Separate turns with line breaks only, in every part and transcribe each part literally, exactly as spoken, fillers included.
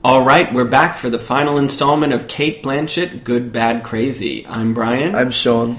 All right, we're back for the final installment of Cate Blanchett, Good, Bad, Crazy. I'm Brian.
I'm Sean.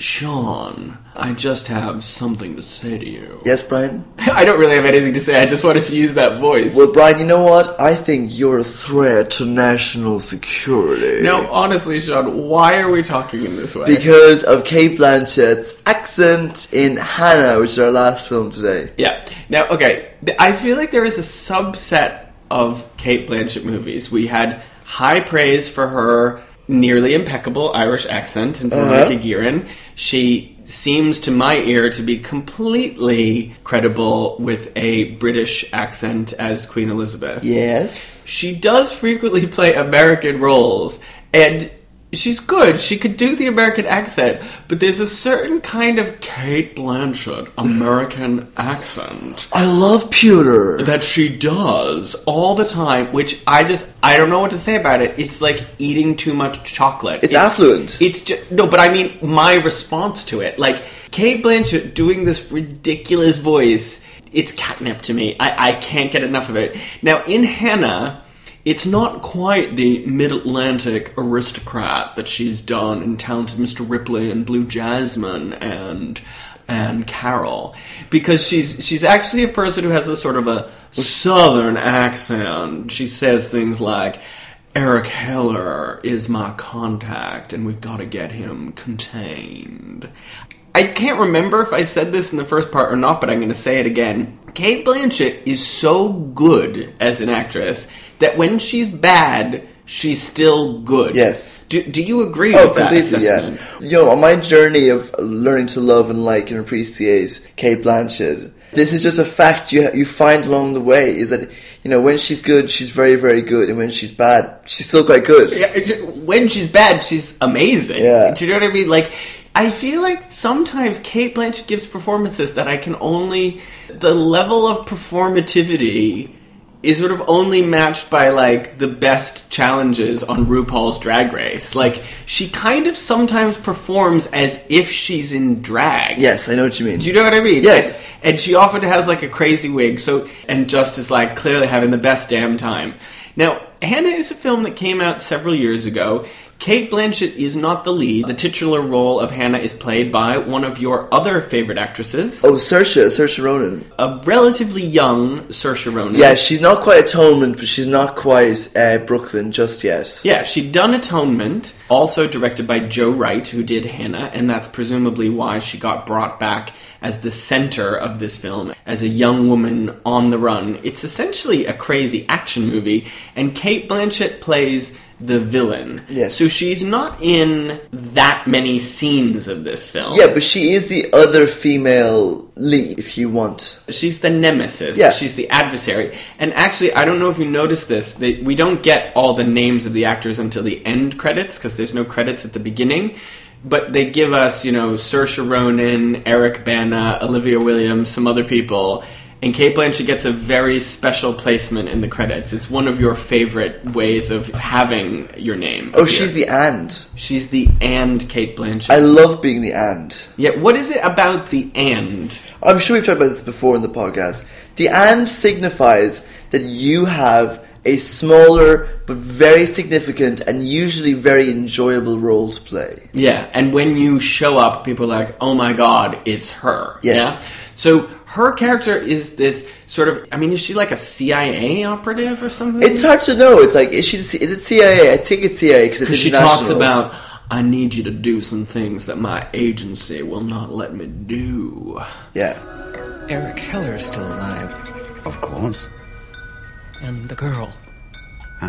Sean, I just have something to say to you.
Yes, Brian?
I don't really have anything to say, I just wanted to use that voice.
Well, Brian, you know what? I think you're a threat to national security.
No, honestly, Sean, why are we talking in this way?
Because of Cate Blanchett's accent in Hannah, which is our last film today.
Yeah. Now, okay, I feel like there is a subset of Cate Blanchett movies. We had high praise for her nearly impeccable Irish accent in Veronica uh-huh. Guerin. She seems, to my ear, to be completely credible with a British accent as Queen Elizabeth.
Yes.
She does frequently play American roles, and she's good. She could do the American accent, but there's a certain kind of Cate Blanchett American accent.
I love pewter.
That she does all the time, which I just, I don't know what to say about it. It's like eating too much chocolate.
It's, it's affluent.
It's just, no, but I mean my response to it. Like, Cate Blanchett doing this ridiculous voice, it's catnip to me. I, I can't get enough of it. Now, in Hannah, it's not quite the mid-Atlantic aristocrat that she's done in Talented Mister Ripley and Blue Jasmine and and Carol, because she's she's actually a person who has a sort of a southern accent. She says things like, Eric Heller is my contact, and we've got to get him contained. I can't remember if I said this in the first part or not, but I'm going to say it again. Cate Blanchett is so good as an actress that when she's bad, she's still good.
Yes.
Do, do you agree
oh,
with that assessment?
Yeah. You know, on my journey of learning to love and like and appreciate Cate Blanchett, this is just a fact you you find along the way, is that, you know, when she's good, she's very, very good, and when she's bad, she's still quite good.
Yeah, when she's bad, she's amazing.
Yeah.
Do you know what I mean? Like, I feel like sometimes Cate Blanchett gives performances that I can only... The level of performativity is sort of only matched by, like, the best challenges on RuPaul's Drag Race. Like, she kind of sometimes performs as if she's in drag.
Yes, I know what you mean.
Do you know what I mean?
Yes.
And, and she often has, like, a crazy wig, so and just is, like, clearly having the best damn time. Now, Hannah is a film that came out several years ago. Cate Blanchett is not the lead. The titular role of Hannah is played by one of your other favorite actresses.
Oh, Saoirse, Saoirse Ronan.
A relatively young Saoirse Ronan.
Yeah, she's not quite Atonement, but she's not quite uh, Brooklyn just yet.
Yeah, she'd done Atonement, also directed by Joe Wright, who did Hannah, and that's presumably why she got brought back as the center of this film, as a young woman on the run. It's essentially a crazy action movie, and Cate Blanchett plays the villain.
Yes.
So she's not in that many scenes of this film.
Yeah, but she is the other female lead, if you want.
She's the nemesis.
Yeah.
She's the adversary. And actually, I don't know if you noticed this, they, we don't get all the names of the actors until the end credits, because there's no credits at the beginning. But they give us, you know, Saoirse Ronan, Eric Bana, Olivia Williams, some other people. And Cate Blanchett gets a very special placement in the credits. It's one of your favorite ways of having your name.
Oh, she's the and.
She's the and Cate Blanchett.
I love being the and.
Yeah, what is it about the and?
I'm sure we've talked about this before in the podcast. The and signifies that you have a smaller but very significant and usually very enjoyable role to play.
Yeah, and when you show up, people are like, oh my god, it's her.
Yes.
Yeah? So her character is this sort of, I mean, is she like a C I A operative or something?
It's hard to know. It's like, is she? Is it C I A? I think it's C I A because it's
she
international.
talks about, I need you to do some things that my agency will not let me do.
Yeah.
Eric Heller is still alive.
Of course.
And the girl.
Huh?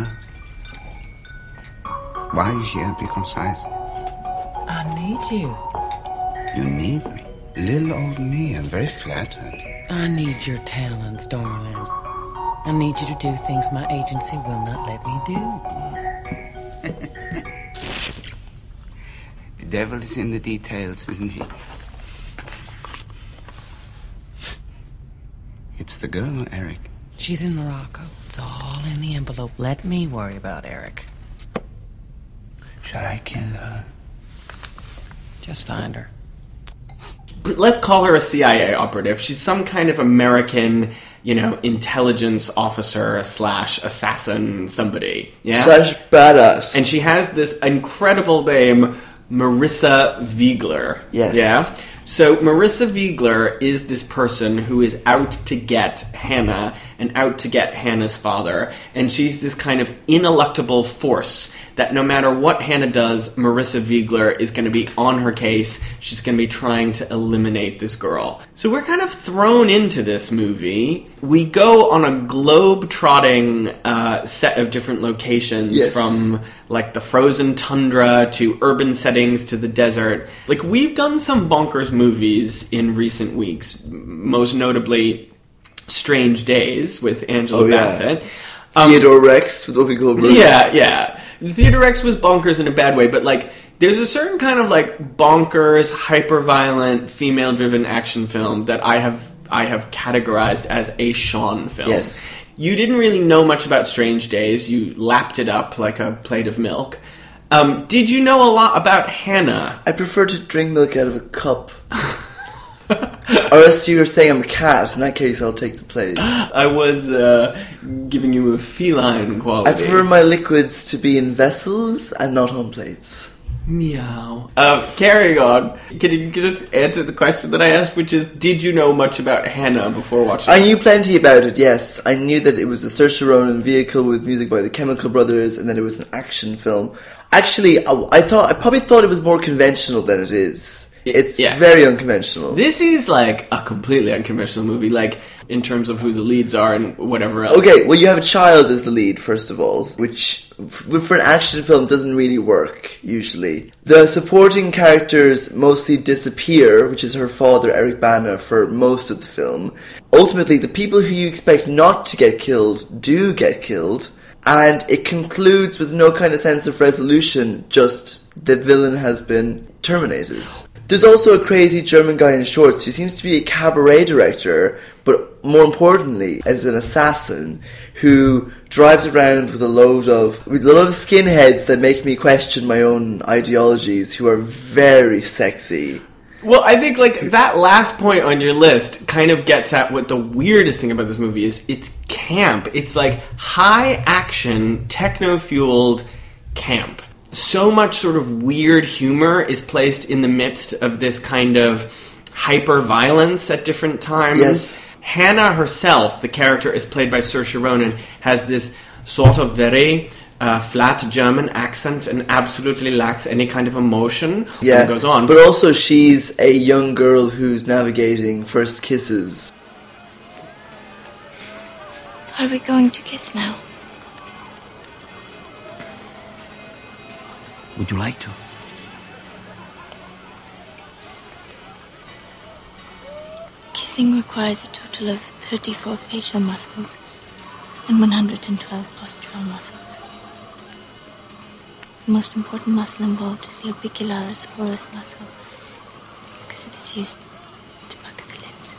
Why are you here? Be concise.
I need you.
You need me? Little old me, I'm very flattered.
I need your talents, darling. I need you to do things my agency will not let me do.
The devil is in the details, isn't he? It's the girl, Eric.
She's in Morocco. It's all in the envelope. Let me worry about Eric.
Shall I kill her?
Just find her.
Let's call her a C I A operative. She's some kind of American you know, intelligence officer slash assassin somebody. Yeah?
Slash badass.
And she has this incredible name, Marissa Viegler.
Yes.
Yeah? So Marissa Viegler is this person who is out to get Hannah and out to get Hannah's father. And she's this kind of ineluctable force that no matter what Hannah does, Marissa Viegler is going to be on her case. She's going to be trying to eliminate this girl. So we're kind of thrown into this movie. We go on a globe-trotting uh, set of different locations,
yes.
from like the frozen tundra to urban settings to the desert. Like, we've done some bonkers movies in recent weeks, most notably Strange Days with Angela
oh, yeah.
Bassett. Um,
Theodore Rex with Whoopi Goldberg.
Yeah, yeah. Theodore Rex was bonkers in a bad way, but like, there's a certain kind of like bonkers, hyper-violent, female-driven action film that I have I have categorized as a Sean film.
Yes.
You didn't really know much about Strange Days. You lapped it up like a plate of milk. Um, did you know a lot about Hannah?
I prefer to drink milk out of a cup. Or else you were saying I'm a cat. In that case, I'll take the plate.
I was uh, giving you a feline quality.
I prefer my liquids to be in vessels and not on plates.
Meow. Uh, carrying on. Can you just answer the question that I asked, which is, did you know much about Hannah before watching
I
it?
knew plenty about it, yes. I knew that it was a Saoirse Ronan vehicle with music by the Chemical Brothers, and that it was an action film. Actually, I, I thought I probably thought it was more conventional than it is. It's
Yeah.
very unconventional.
This is like a completely unconventional movie, like in terms of who the leads are and whatever else.
Okay, well, you have a child as the lead, first of all, which f- for an action film doesn't really work, usually. The supporting characters mostly disappear, which is her father, Eric Bana, for most of the film. Ultimately, the people who you expect not to get killed do get killed, and it concludes with no kind of sense of resolution, just the villain has been terminated. There's also a crazy German guy in shorts who seems to be a cabaret director, but more importantly, as an assassin who drives around with a load of with a load of skinheads that make me question my own ideologies, who are very sexy.
Well, I think like that last point on your list kind of gets at what the weirdest thing about this movie is. It's camp. It's like high action, techno-fueled camp. So much sort of weird humor is placed in the midst of this kind of hyper-violence at different times.
Yes.
Hannah herself, the character is played by Saoirse Ronan, has this sort of very uh, flat German accent and absolutely lacks any kind of emotion.
Yeah,
and goes on.
but also she's a young girl who's navigating first kisses.
Are we going to kiss now?
Would you like to?
Kissing requires a total of thirty-four facial muscles and one hundred twelve postural muscles. The most important muscle involved is the orbicularis oris muscle, because it is used to pucker the lips.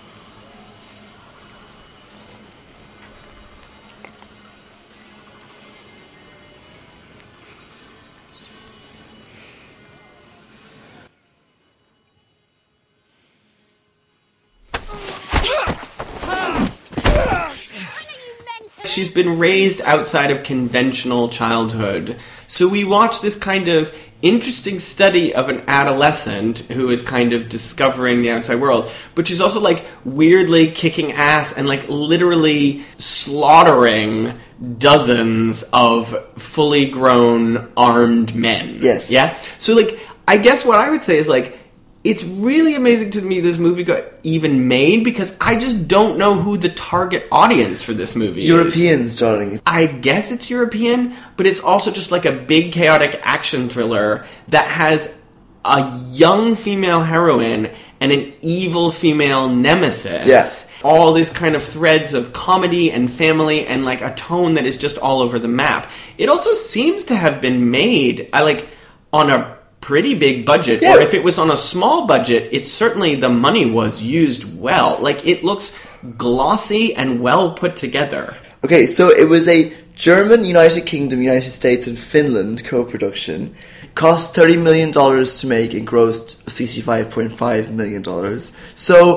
She's been raised outside of conventional childhood. So we watch this kind of interesting study of an adolescent who is kind of discovering the outside world, but she's also like weirdly kicking ass and like literally slaughtering dozens of fully grown armed men.
Yes.
Yeah? So like, I guess what I would say is like, it's really amazing to me this movie got even made, because I just don't know who the target audience for this movie
Europeans,
is.
darling.
I guess it's European, but it's also just like a big chaotic action thriller that has a young female heroine and an evil female nemesis.
Yeah.
All these kind of threads of comedy and family and like a tone that is just all over the map. It also seems to have been made I like on a pretty big budget,
yeah.
or if it was on a small budget, it's certainly the money was used well. Like, it looks glossy and well put together.
Okay, so it was a German, United Kingdom, United States, and Finland co-production. Cost thirty million dollars to make and grossed sixty-five point five million dollars. So,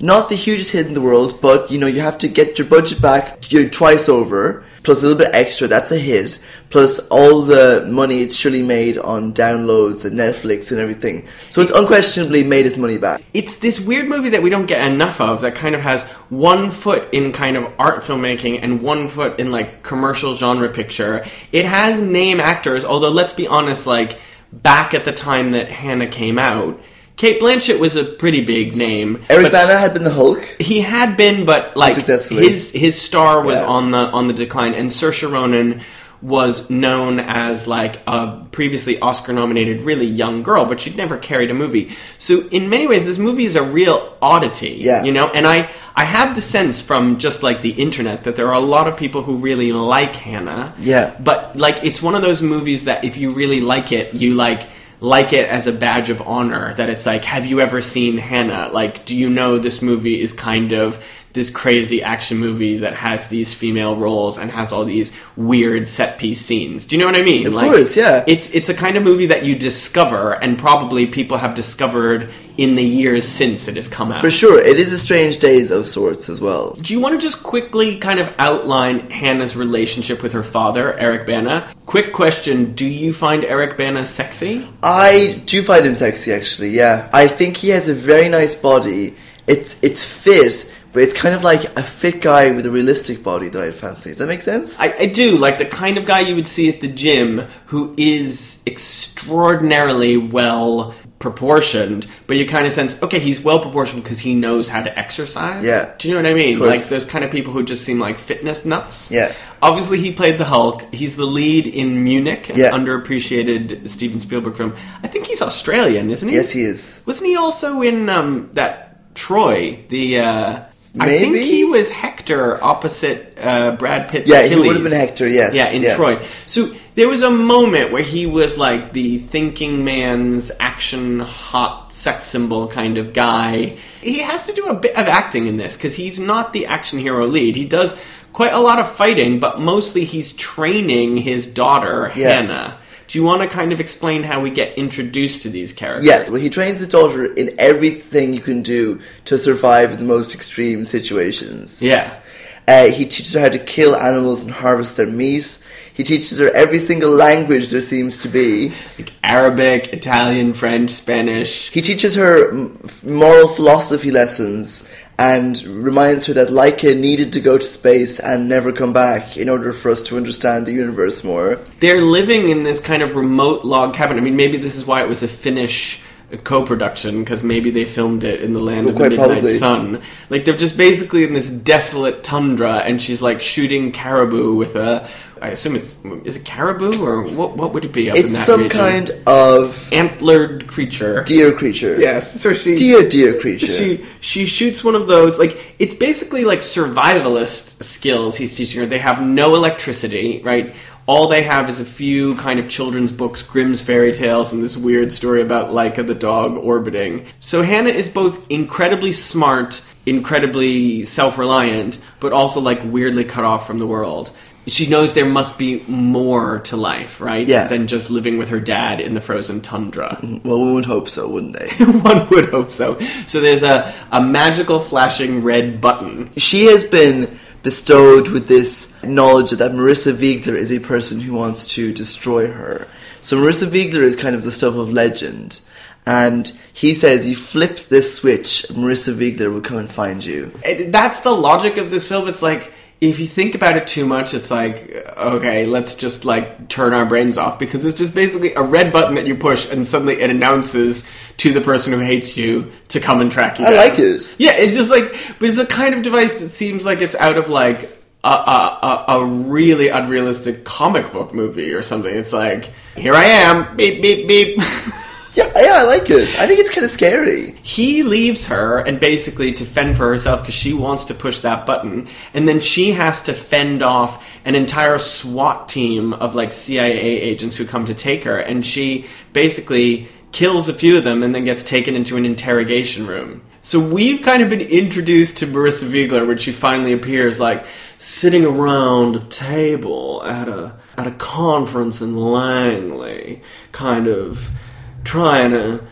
not the hugest hit in the world, but, you know, you have to get your budget back you know, twice over, plus a little bit extra, that's a hit, plus all the money it's surely made on downloads and Netflix and everything. So it's unquestionably made its money back.
It's this weird movie that we don't get enough of that kind of has one foot in kind of art filmmaking and one foot in, like, commercial genre picture. It has name actors, although let's be honest, like, back at the time that Hannah came out, Cate Blanchett was a pretty big name.
Eric Bana had been the Hulk.
He had been, but like his his star was
yeah.
on the on the decline, and Saoirse Ronan was known as like a previously Oscar-nominated really young girl, but she'd never carried a movie. So in many ways, this movie is a real oddity,
yeah.
you know? And I, I have the sense from just like the internet that there are a lot of people who really like Hannah.
Yeah.
But like, it's one of those movies that if you really like it, you like... like it as a badge of honor, that it's like, have you ever seen Hannah? Like, do you know this movie is kind of this crazy action movie that has these female roles and has all these weird set piece scenes? Do you know what I mean?
Of
like,
course, yeah.
It's it's a kind of movie that you discover, and probably people have discovered in the years since it has come out.
For sure, it is a strange days of sorts as well.
Do you want to just quickly kind of outline Hannah's relationship with her father, Eric Bana? Quick question, do you find Eric Bana sexy?
I do find him sexy, actually, yeah. I think he has a very nice body. It's it's fit, but it's kind of like a fit guy with a realistic body that I'd fancy. Does that make sense?
I, I do, like the kind of guy you would see at the gym who is extraordinarily well proportioned, but you kind of sense, okay, he's well proportioned because he knows how to exercise.
Yeah.
Do you know what I mean? Like those kind of people who just seem like fitness nuts.
Yeah.
Obviously, he played the Hulk. He's the lead in Munich, an
yeah.
underappreciated Steven Spielberg film. I think he's Australian, isn't he?
Yes, he is.
Wasn't he also in um, that Troy? The uh,
Maybe?
I think he was Hector opposite uh, Brad Pitt's
Yeah,
Achilles.
he would have been Hector, yes.
Yeah, in
yeah.
Troy. So there was a moment where he was like the thinking man's action hot sex symbol kind of guy. He has to do a bit of acting in this because he's not the action hero lead. He does quite a lot of fighting, but mostly he's training his daughter,
yeah.
Hannah. Do you want to kind of explain how we get introduced to these characters?
Yeah, well, he trains his daughter in everything you can do to survive in the most extreme situations.
Yeah.
Uh, he teaches her how to kill animals and harvest their meat. He teaches her every single language there seems to be.
Like Arabic, Italian, French, Spanish.
He teaches her moral philosophy lessons and reminds her that Laika needed to go to space and never come back in order for us to understand the universe more.
They're living in this kind of remote log cabin. I mean, maybe this is why it was a Finnish co-production, because maybe they filmed it in the land
well,
of the midnight
probably.
sun. Like, they're just basically in this desolate tundra, and she's, like, shooting caribou with a... I assume it's... Is it caribou, or what What would it be up
it's
in that
some
region?
kind of...
Antlered creature.
Deer creature.
Yes, so she...
Deer, deer creature.
She she shoots one of those, like, it's basically like survivalist skills he's teaching her. They have no electricity, right? All they have is a few kind of children's books, Grimm's fairy tales, and this weird story about Laika the dog orbiting. So Hannah is both incredibly smart, incredibly self-reliant, but also, like, weirdly cut off from the world. She knows there must be more to life, right?
Yeah.
Than just living with her dad in the frozen tundra.
Well, one would hope so, wouldn't they?
One would hope so. So there's a, a magical flashing red button.
She has been bestowed with this knowledge that Marissa Viegler is a person who wants to destroy her. So Marissa Viegler is kind of the stuff of legend. And he says, you flip this switch, Marissa Viegler will come and find you.
It, that's the logic of this film. It's like, if you think about it too much, it's like, okay, let's just, like, turn our brains off. Because it's just basically a red button that you push, and suddenly it announces to the person who hates you to come and track you
I
down.
like it.
Yeah, it's just like, but it's a kind of device that seems like it's out of, like, a, a, a, a really unrealistic comic book movie or something. It's like, here I am, beep, beep, beep.
Yeah, yeah, I like it. I think it's kind of scary.
He leaves her, and basically to fend for herself because she wants to push that button, and then she has to fend off an entire SWAT team of, like, C I A agents who come to take her, and she basically kills a few of them and then gets taken into an interrogation room. So we've kind of been introduced to Marissa Viegler when she finally appears, like, sitting around a table at a at a conference in Langley, kind of trying to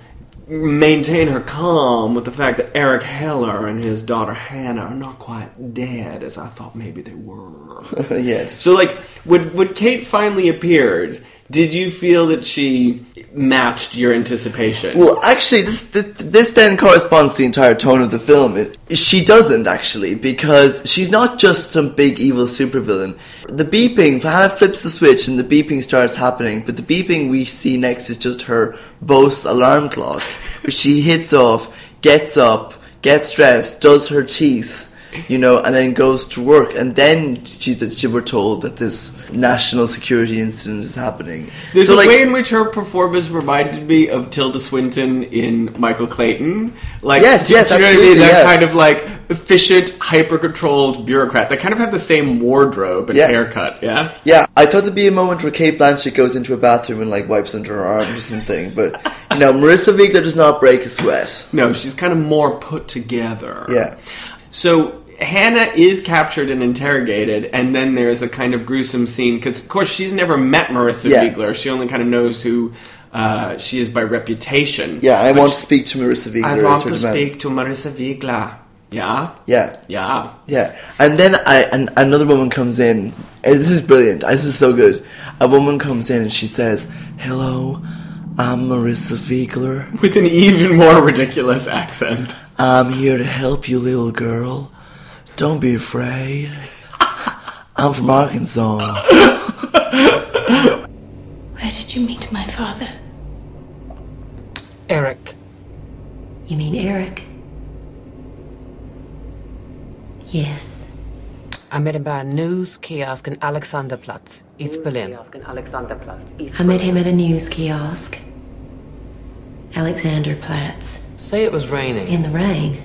maintain her calm with the fact that Eric Heller and his daughter Hannah are not quite dead as I thought maybe they were.
Yes.
So, like, when, when Kate finally appeared, did you feel that she matched your anticipation?
Well, actually, this this, this then corresponds to the entire tone of the film. It, she doesn't, actually, because she's not just some big evil supervillain. The beeping, Hannah flips the switch and the beeping starts happening, but the beeping we see next is just her Bose alarm clock, which she hits off, gets up, gets dressed, does her teeth, you know, and then goes to work. And then she, she were told that this national security incident is happening.
There's
so,
a
like,
way in which her performance reminded me of Tilda Swinton in Michael Clayton. Like,
Yes,
do-
yes,
do you know what I mean?
absolutely,
That
yeah.
kind of like efficient, hyper-controlled bureaucrat. They kind of have the same wardrobe and
Yeah.
haircut, yeah?
Yeah, I thought there'd be a moment where Kate Blanchett goes into a bathroom and like wipes under her arms or something, but you know, Marissa Wiegler does not break a sweat.
No, she's kind of more put together.
Yeah.
So Hannah is captured and interrogated, and then there's a kind of gruesome scene, because of course she's never met Marissa
Yeah.
Wiegler. She only kind of knows who uh, she is by reputation.
Yeah, I
But
want
she-
to speak to Marissa Wiegler.
I
as
want
her
to
demand.
speak to Marissa Wiegler. Yeah?
Yeah,
Yeah.
yeah. And then I, and another woman comes in. and This is brilliant. This is so good. A woman comes in and she says, "Hello, I'm Marissa Wiegler.
With an even more ridiculous accent.
I'm here to help you, little girl. Don't be afraid. I'm from Arkansas."
Where did you meet my father?
Eric.
You mean Eric? Yes.
I met him by a news kiosk in Alexanderplatz, East Berlin.
I met him at a news kiosk. Alexanderplatz.
Say it was raining.
In the rain.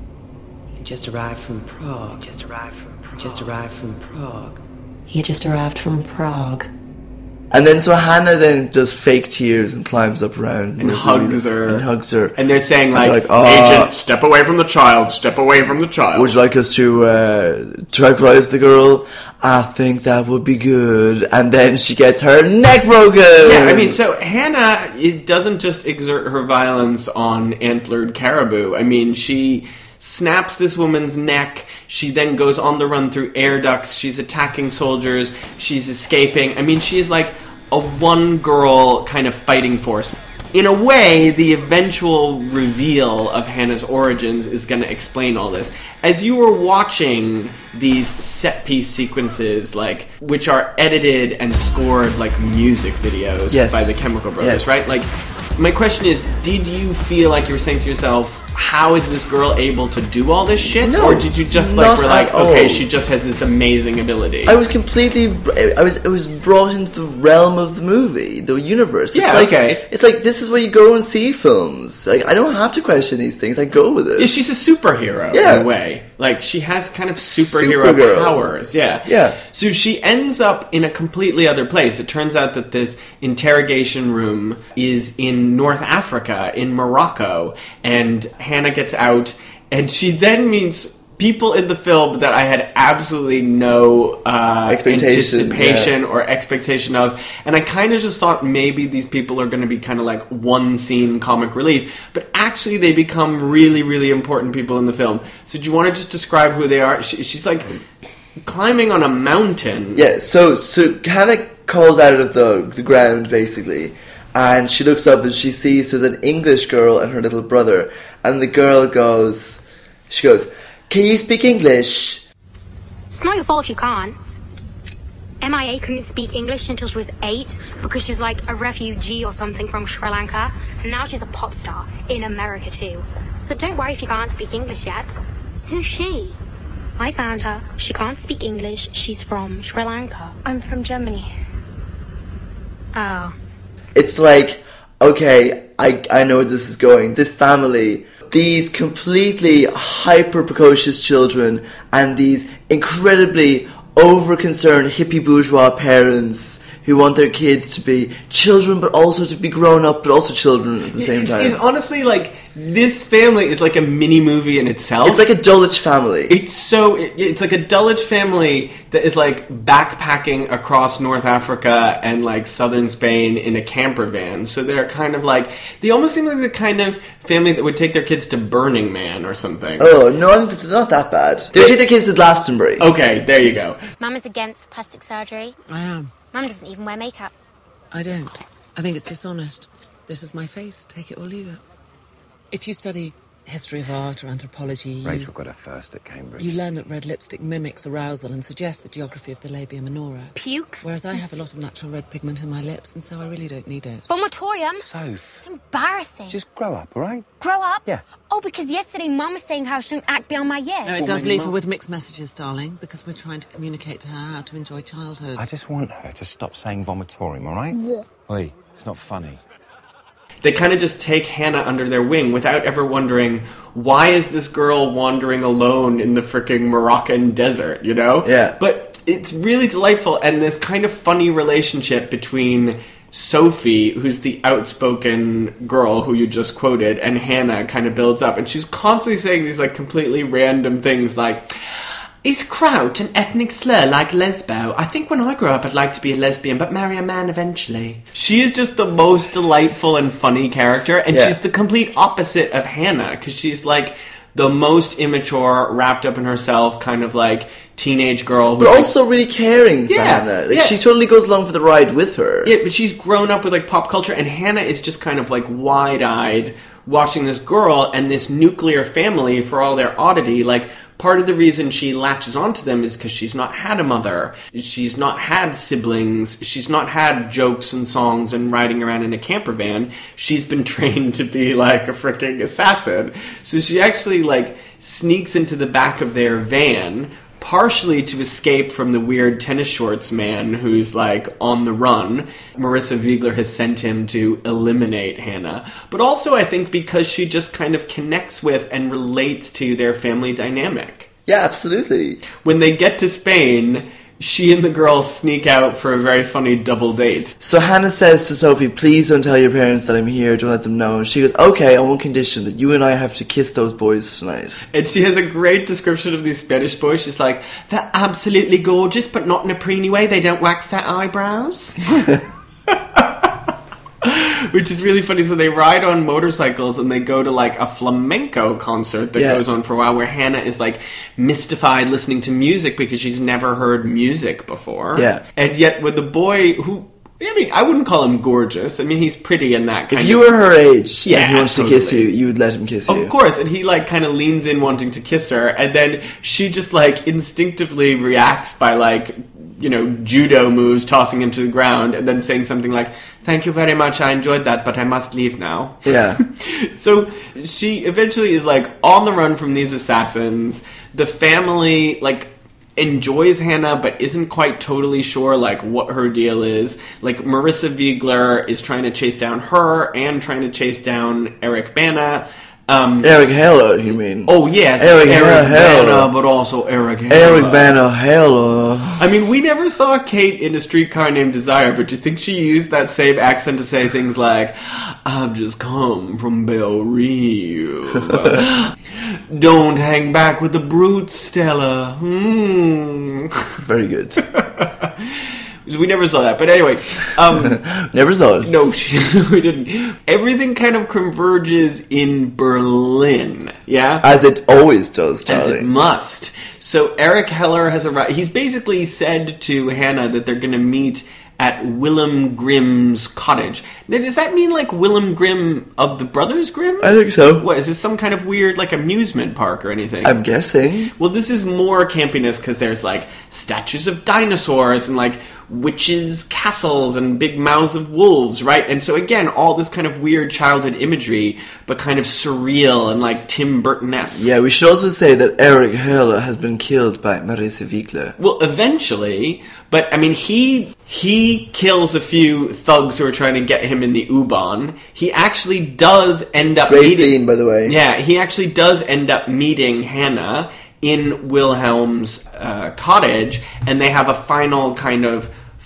He just arrived from Prague. Just arrived from Prague. Just arrived from Prague.
He had just arrived from Prague.
And then so Hannah then does fake tears and climbs up around
And
Marissa
hugs
Wiegler
her.
and hugs her.
And they're saying, like,
they're like, "Oh,
Agent, step away from the child, step away from the child.
would you like us to uh, tranquilize the girl? I think that would be good." And then she gets her neck broken.
Yeah, I mean, so Hannah it doesn't just exert her violence on antlered caribou. I mean, she snaps this woman's neck. She then goes on the run through air ducts. She's attacking soldiers. She's escaping. I mean, she is like a one-girl kind of fighting force. In a way, the eventual reveal of Hannah's origins is going to explain all this. As you were watching these set-piece sequences, like, which are edited and scored like music videos
Yes.
by the Chemical Brothers,
Yes.
right? Like, my question is, did you feel like you were saying to yourself, how is this girl able to do all this shit?
No,
or did you just like,
not
were like,
at
okay,
all.
she just has this amazing ability?
I was completely. I was. I was brought into the realm of the movie, the universe. It's
Yeah,
like,
okay.
It's like this is where you go and see films. Like I don't have to question these things. I go with it.
Yeah, she's a superhero
Yeah.
in a way. Like, she has kind of superhero
Supergirl.
powers. Yeah.
Yeah.
So she ends up in a completely other place. It turns out that this interrogation room is in North Africa, in Morocco, and Hannah gets out, and she then meets people in the film that I had absolutely no uh,
Expectation,
anticipation
yeah.
or expectation of, and I kind of just thought maybe these people are going to be kind of like one scene comic relief, but actually they become really, really important people in the film. So do you want to just describe who they are? She, she's like climbing on a mountain.
Yeah, so so Hannah calls out of the the ground basically, and she looks up and she sees there's an English girl and her little brother, and the girl goes, she goes, "Can you speak English?"
It's not your fault if you can't. M I A couldn't speak English until she was eight because she was like a refugee or something from Sri Lanka, and now she's a pop star in America too. So don't worry if you can't speak English yet. Who's she? I found her. She can't speak English. She's from Sri Lanka.
I'm from Germany.
Oh.
It's like, okay, I I know where this is going. This family, these completely hyper precocious children, and these incredibly over concerned hippie bourgeois parents who want their kids to be children but also to be grown up but also children at the same
It's,
time.
it's honestly like this family is like a mini movie in itself.
It's like a Dulwich family.
It's so it, it's like a Dulwich family that is like backpacking across North Africa and like southern Spain in a camper van. So they're kind of like they almost seem like the kind of family that would take their kids to Burning Man or something.
Oh no, I think it's not that bad. They would take their kids to Glastonbury.
Okay, there you go.
Mum is against plastic surgery.
I am.
Mum doesn't even wear makeup.
I don't. I think it's dishonest. This is my face. Take it or leave it. If you study history of art or anthropology, you,
Rachel got her first at Cambridge.
you learn that red lipstick mimics arousal and suggests the geography of the labia minora.
Puke.
Whereas I have a lot of natural red pigment in my lips, and so I really don't need it.
Vomitorium.
Soph,
It's embarrassing.
just grow up, all right?
Grow up?
Yeah.
Oh, because yesterday Mum was saying how I shouldn't act beyond my years.
No, it
Well,
does
maybe
leave
not.
her with mixed messages, darling, because we're trying to communicate to her how to enjoy childhood.
I just want her to stop saying vomitorium, all right? Yeah. Oi, it's not funny.
They kind of just take Hannah under their wing without ever wondering, why is this girl wandering alone in the freaking Moroccan desert, you know?
Yeah.
But it's really delightful, and this kind of funny relationship between Sophie, who's the outspoken girl who you just quoted, and Hannah kind of builds up, and she's constantly saying these like completely random things like, is kraut an ethnic slur like lesbo? I think when I grow up I'd like to be a lesbian but marry a man eventually. She is just the most delightful and funny character, and
Yeah.
she's the complete opposite of Hannah, because she's like the most immature, wrapped up in herself, kind of like teenage girl who's
But
like-
also really caring for
Yeah,
Hannah. Like
yeah.
she totally goes along for the ride with her.
Yeah, but she's grown up with like pop culture, and Hannah is just kind of like wide-eyed watching this girl and this nuclear family, for all their oddity. Like, part of the reason she latches onto them is because she's not had a mother, she's not had siblings, she's not had jokes and songs and riding around in a camper van. She's been trained to be like a freaking assassin. So she actually like sneaks into the back of their van, partially to escape from the weird tennis shorts man who's like on the run. Marissa Wiegler has sent him to eliminate Hannah. But also I think because she just kind of connects with and relates to their family dynamic.
Yeah, absolutely.
When they get to Spain, she and the girl sneak out for a very funny double date.
So Hannah says to Sophie, please don't tell your parents that I'm here, don't let them know. And she goes, okay, on one condition, that you and I have to kiss those boys tonight.
And she has a great description of these Spanish boys. She's like, they're absolutely gorgeous, but not in a preeny way. They don't wax their eyebrows. Which is really funny. So they ride on motorcycles and they go to like a flamenco concert that
Yeah.
goes on for a while, where Hannah is like mystified listening to music because she's never heard music before.
Yeah.
And yet with the boy who, I mean, I wouldn't call him gorgeous. I mean, he's pretty in that kind
If
of...
you were her age
Yeah,
and he wants to kiss you,
totally.
you would let him kiss you.
Of course, and he like kind of leans in wanting to kiss her, and then she just like instinctively reacts by like, you know, judo moves, tossing him to the ground, and then saying something like, thank you very much, I enjoyed that, but I must leave now.
Yeah.
So she eventually is like on the run from these assassins. The family like enjoys Hannah but isn't quite totally sure like what her deal is. Like Marissa Wiegler is trying to chase down her and trying to chase down Eric Bana. Um,
Eric Heller, you mean?
oh yes,
Eric
it's Eric
Heller.
Bana, but also Eric Heller.
Eric Bana Heller.
I mean, we never saw Kate in A Streetcar Named Desire, but do you think she used that same accent to say things like, I've just come from Belle Reve. Don't hang back with the brutes, Stella. Hmm.
Very good.
We never saw that. But anyway, um,
Never saw it.
no, she, we didn't. Everything kind of converges in Berlin, yeah?
As it always does,
As it
darling.
must. So Eric Heller has arrived. He's basically said to Hannah that they're going to meet at Willem Grimm's cottage. Now, does that mean like Willem Grimm of the Brothers Grimm?
I think so.
What, is this some kind of weird like amusement park or anything?
I'm guessing.
Well, this is more campiness because there's like statues of dinosaurs and like witches' castles and big mouths of wolves, right? And so again, all this kind of weird childhood imagery, but kind of surreal and like Tim Burton-esque.
Yeah, we should also say that Eric Heller has been killed by Marissa Wiegler.
Well, eventually, but I mean, he he kills a few thugs who are trying to get him in the U-Bahn. He actually does end up
Great
meeting,
scene, by the way.
Yeah, he actually does end up meeting Hannah in Wilhelm's uh, cottage, and they have a final kind of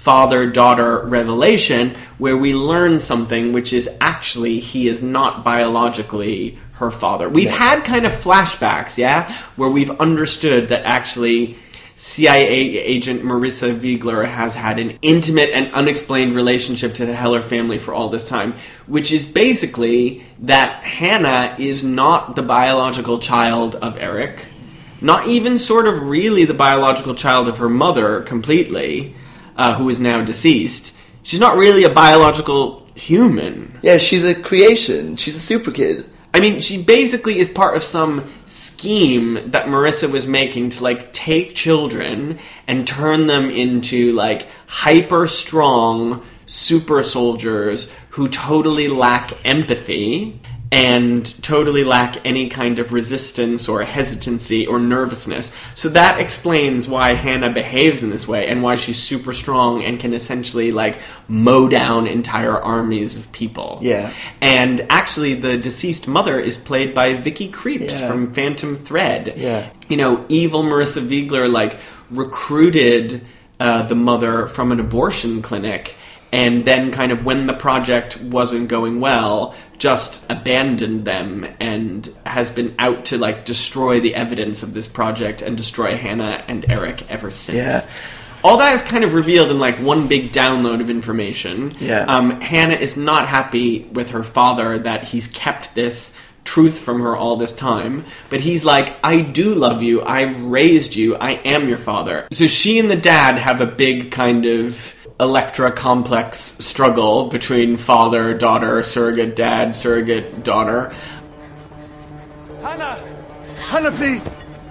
father-daughter revelation where we learn something, which is actually he is not biologically her father. We've yeah. had kind of flashbacks, yeah, where we've understood that actually C I A agent Marissa Wiegler has had an intimate and unexplained relationship to the Heller family for all this time, which is basically that Hannah is not the biological child of Eric, not even sort of really the biological child of her mother completely, uh, who is now deceased. She's not really a biological human.
Yeah, she's a creation. She's a super kid.
I mean, she basically is part of some scheme that Marissa was making to, like, take children and turn them into, like, hyper-strong super soldiers who totally lack empathy and totally lack any kind of resistance or hesitancy or nervousness. So that explains why Hannah behaves in this way and why she's super strong and can essentially, like, mow down entire armies of people.
Yeah.
And actually, the deceased mother is played by Vicky Krieps
yeah.
from Phantom Thread.
Yeah.
You know, evil Marissa Wiegler, like, recruited uh, the mother from an abortion clinic, and then kind of when the project wasn't going well, just abandoned them and has been out to, like, destroy the evidence of this project and destroy Hannah and Eric ever since.
Yeah.
All that is kind of revealed in, like, one big download of information.
Yeah.
Um, Hannah is not happy with her father that he's kept this truth from her all this time, but he's like, I do love you, I've raised you, I am your father. So she and the dad have a big kind of Electra complex struggle between father, daughter, surrogate dad, surrogate daughter.
Hannah! Hannah, please!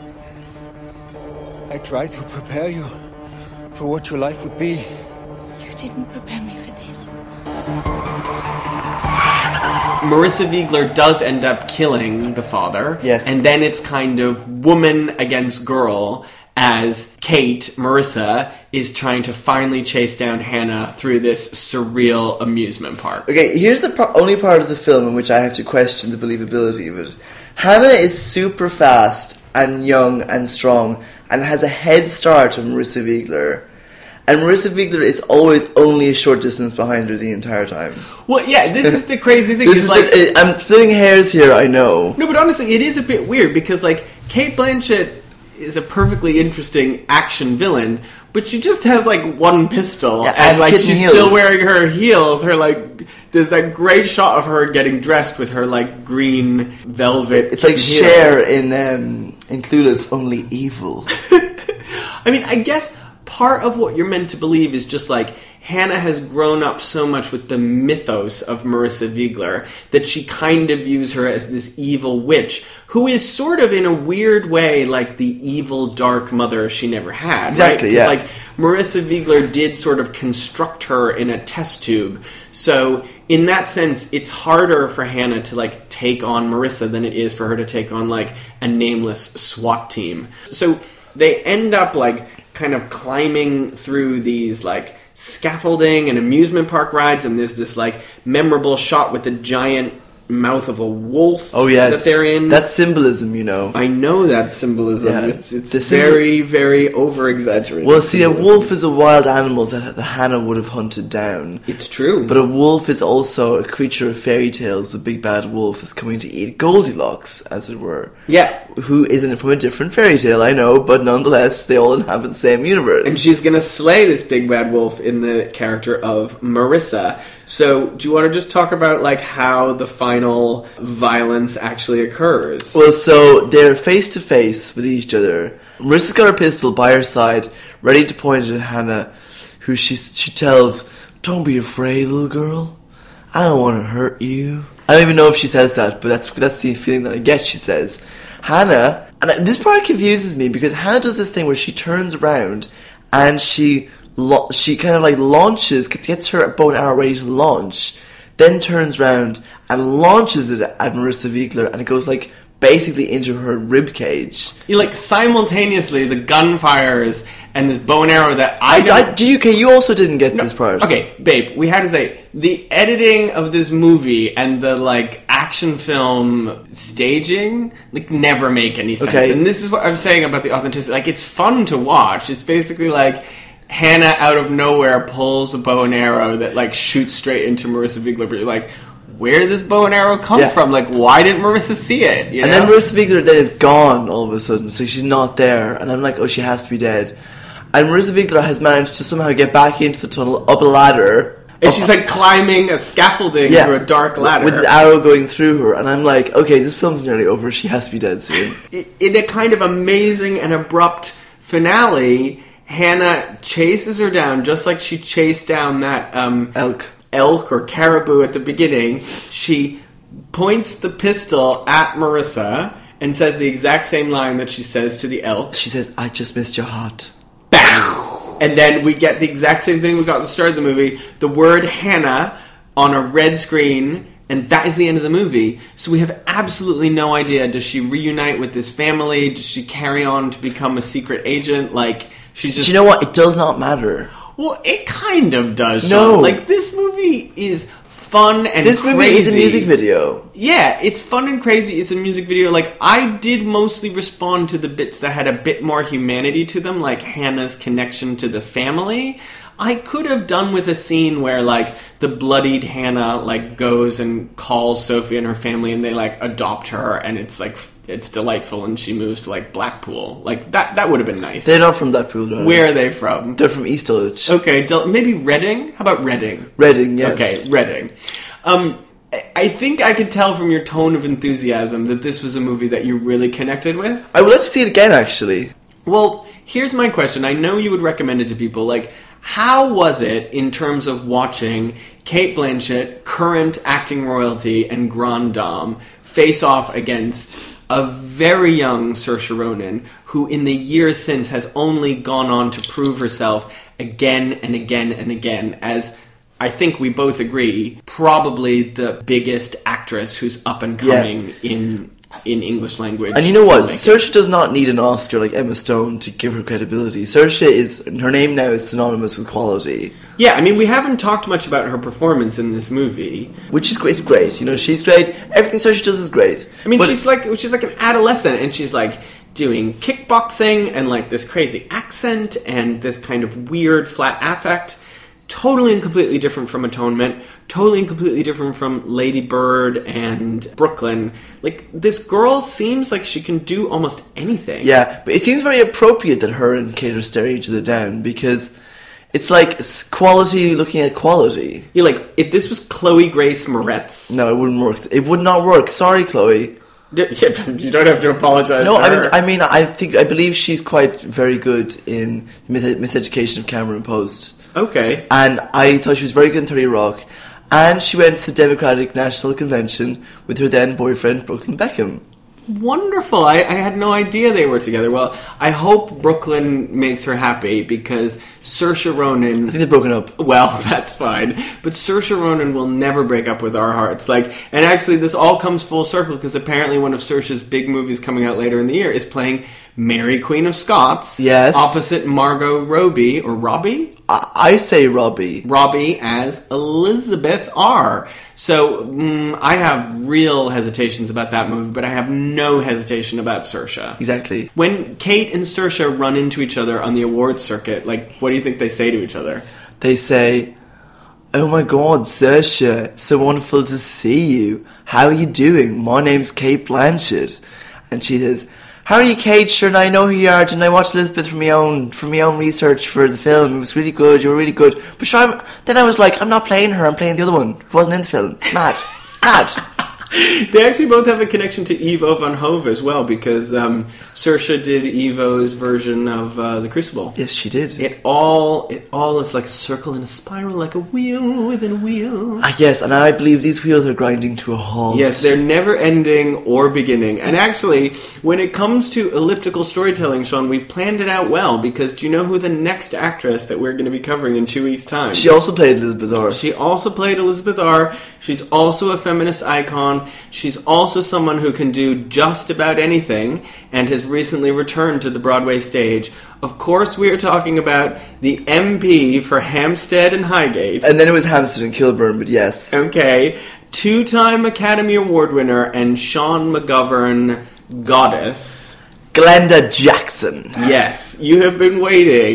I tried to prepare you for what your life would be.
You didn't prepare me for this.
Marissa Wiegler does end up killing the father.
Yes.
And then it's kind of woman against girl as Kate, Marissa, is trying to finally chase down Hannah through this surreal amusement park.
Okay, here's the par- only part of the film in which I have to question the believability of it. Hannah is super fast and young and strong and has a head start on Marissa Wiegler. And Marissa Wiegler is always only a short distance behind her the entire time.
Well, yeah, this is the crazy thing.
this
is
is
like
the, I'm splitting hairs here, I know.
No, but honestly, it is a bit weird because, like, Cate Blanchett is a perfectly interesting action villain, but she just has, like, one pistol,
yeah,
and,
and
like, she's
heels.
still wearing her heels. Her, like, there's that great shot of her getting dressed with her, like, green velvet.
It's like
heels.
Cher in um, in Clueless, only evil.
I mean, I guess part of what you're meant to believe is just, like, Hannah has grown up so much with the mythos of Marissa Wiegler that she kind of views her as this evil witch who is sort of, in a weird way, like the evil dark mother she never had.
Exactly,
right?
yeah.
Like, Marissa Wiegler did sort of construct her in a test tube. So, in that sense, it's harder for Hannah to, like, take on Marissa than it is for her to take on, like, a nameless SWAT team. So, they end up, like, kind of climbing through these, like, scaffolding and amusement park rides, and there's this, like, memorable shot with the giant mouth of a wolf
oh, yes.
that they're in.
That's symbolism, you know.
I know that symbolism.
Yeah.
It's, it's
The
very, symbol- very over-exaggerated.
Well, see,
symbolism.
a wolf is a wild animal that the Hannah would have hunted down.
It's true.
But a wolf is also a creature of fairy tales, the big bad wolf that's coming to eat Goldilocks, as it were.
Yeah.
Who isn't from a different fairy tale, I know, but nonetheless, they all inhabit the same universe.
And she's going to slay this big bad wolf in the character of Marissa. So, do you want to just talk about, like, how the final violence actually occurs?
Well, so they're face to face with each other. Marissa's got her pistol by her side, ready to point it at Hannah, who she she tells, "Don't be afraid, little girl. I don't want to hurt you." I don't even know if she says that, but that's that's the feeling that I get. She says, Hannah, and this part confuses me because Hannah does this thing where she turns around and she. She kind of like launches, gets her bow and arrow ready to launch, then turns around and launches it at Marissa Wiegler, and it goes like basically into her rib cage.
You like simultaneously the gun fires and this bow and arrow that I,
I, I do you okay, you also didn't get
no,
this part.
Okay, babe, we had to say the editing of this movie and the like action film staging like never make any sense.
Okay.
And this is what I'm saying about the authenticity. Like, it's fun to watch. It's basically like Hannah out of nowhere pulls a bow and arrow that like shoots straight into Marissa Vigler. But you're like, where did this bow and arrow come
Yeah.
from? Like, why didn't Marissa see it? You
And
know?
then Marissa Vigler then is gone all of a sudden, so she's not there. And I'm like, oh, she has to be dead. And Marissa Vigler has managed to somehow get back into the tunnel, up a ladder.
And
up-
she's like climbing a scaffolding
Yeah.
through a dark ladder.
with this arrow going through her. And I'm like, okay, this film's nearly over. She has to be dead soon.
In a kind of amazing and abrupt finale, Hannah chases her down just like she chased down that um,
Elk.
elk or caribou at the beginning. She points the pistol at Marissa and says the exact same line that she says to the elk.
She says, I just missed your heart.
Bam! And then we get the exact same thing we got at the start of the movie. The word Hannah on a red screen, and that is the end of the movie. So we have absolutely no idea. Does she reunite with this family? Does she carry on to become a secret agent? Like, she's just...
Do you know what? It does not matter.
Well, it kind of does,
No.
Sean. Like, this movie is fun and
This movie
crazy.
is a music video.
Yeah, it's fun and crazy. It's a music video. Like, I did mostly respond to the bits that had a bit more humanity to them, like Hannah's connection to the family. I could have done with a scene where, like, the bloodied Hannah, like, goes and calls Sophie and her family, and they, like, adopt her, and it's, like, it's delightful, and she moves to, like, Blackpool. Like, that that would have been nice.
They're not from Blackpool, though.
Where are they from?
They're from East Dulwich.
Okay, Del- maybe Reading? How about Reading?
Reading, yes.
Okay, Reading. Um, I- I think I could tell from your tone of enthusiasm that this was a movie that you really connected with.
I would like to see it again, actually.
Well, here's my question. I know you would recommend it to people. Like, how was it in terms of watching Cate Blanchett, current acting royalty, and Grand Dame face off against a very young Saoirse Ronan, who in the years since has only gone on to prove herself again and again and again as, I think we both agree, probably the biggest actress who's up and coming yeah. in in English language.
And you know what? Saoirse does not need an Oscar like Emma Stone to give her credibility. Saoirse is, her name now is synonymous with quality.
Yeah, I mean, we haven't talked much about her performance in this movie.
Which is great. It's great. You know, she's great. Everything Saoirse does is great.
I mean,
but
she's like she's like an adolescent, and she's like doing kickboxing and like this crazy accent and this kind of weird flat affect. Totally and completely different from Atonement. Totally and completely different from Lady Bird and Brooklyn. Like, this girl seems like she can do almost anything.
Yeah, but it seems very appropriate that her and Kate are staring each other down, because it's like it's quality looking at quality.
You're like, if this was Chloe Grace Moretz...
No, it wouldn't work. It would not work. Sorry, Chloe.
Yeah, you don't have to apologize.
No,
to
I
her.
mean, I mean, I think I believe she's quite very good in Mis- Miseducation of Cameron Post.
Okay.
And I thought she was very good in thirty Rock. And she went to the Democratic National Convention with her then boyfriend, Brooklyn Beckham.
Wonderful. I, I had no idea they were together. Well, I hope Brooklyn makes her happy, because Saoirse Ronan...
I think they've broken up.
Well, that's fine. But Saoirse Ronan will never break up with our hearts. Like, and actually, this all comes full circle, because apparently one of Saoirse's big movies coming out later in the year is playing Mary Queen of Scots.
Yes.
Opposite Margot Robbie, or Robbie?
I, I say Robbie.
Robbie as Elizabeth R. So, mm, I have real hesitations about that movie, but I have no hesitation about Saoirse.
Exactly.
When Kate and Saoirse run into each other on the awards circuit, like, what do you think they say to each other?
They say, "Oh my God, Saoirse, so wonderful to see you. How are you doing? My name's Cate Blanchett." And she says, "How are you, Kate? Sure, I know who you are. Didn't I watch Elizabeth from my own from my own research for the film? It was really good. You were really good." But sure, I'm, then I was like, "I'm not playing her. I'm playing the other one who wasn't in the film." Mad, mad.
They actually both have a connection to Ivo van Hove as well, because um, Saoirse did Ivo's version of uh, The Crucible.
Yes, she did.
It all it all is like a circle and a spiral, like a wheel within a wheel.
Ah, yes, and I believe these wheels are grinding to a halt.
Yes, they're never ending or beginning. And actually, when it comes to elliptical storytelling, Sean, we've planned it out well, because do you know who the next actress that we're going to be covering in two weeks' time?
She also played Elizabeth R.
She also played Elizabeth R. She's also a feminist icon. She's also someone who can do just about anything, and has recently returned to the Broadway stage. Of course, we are talking about the M P for Hampstead and Highgate.
And then it was Hampstead and Kilburn, but yes.
Okay. Two-time Academy Award winner and Sean McGovern goddess.
Glenda Jackson.
Yes, you have been waiting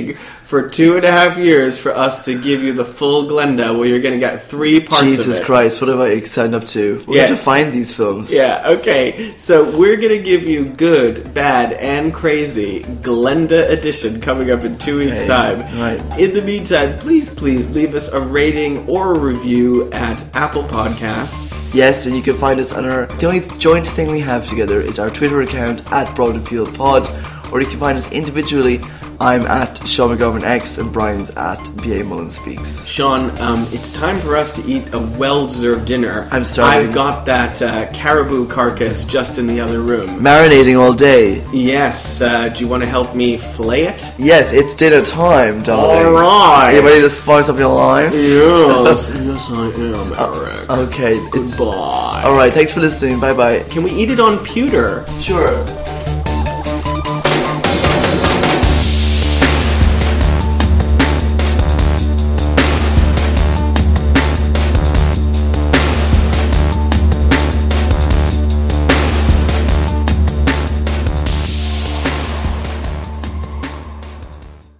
for two and a half years for us to give you the full Glenda, where you're going to get three parts
Jesus
of it.
Christ, what have I signed up to? We're
Yeah.
going to find these films.
Yeah, okay. So we're going to give you good, bad, and crazy Glenda edition coming up in two weeks'
Okay,
time.
right.
In the meantime, please, please leave us a rating or a review at Apple Podcasts.
Yes, and you can find us on our... The only joint thing we have together is our Twitter account, at Broad Appeal Pod, or you can find us individually. I'm at Sean McGovern X and Brian's at B A Mullen Speaks.
Sean, um, it's time for us to eat a well-deserved dinner.
I'm starving.
I've got that uh, caribou carcass just in the other room.
Marinating all day.
Yes, uh, do you want to help me flay it?
Yes, it's dinner time, darling.
All right.
Are you ready to spice up your life?
Yes, yes I am, Eric.
Okay. It's,
Goodbye.
all right, thanks for listening. Bye-bye.
Can we eat it on pewter?
Sure.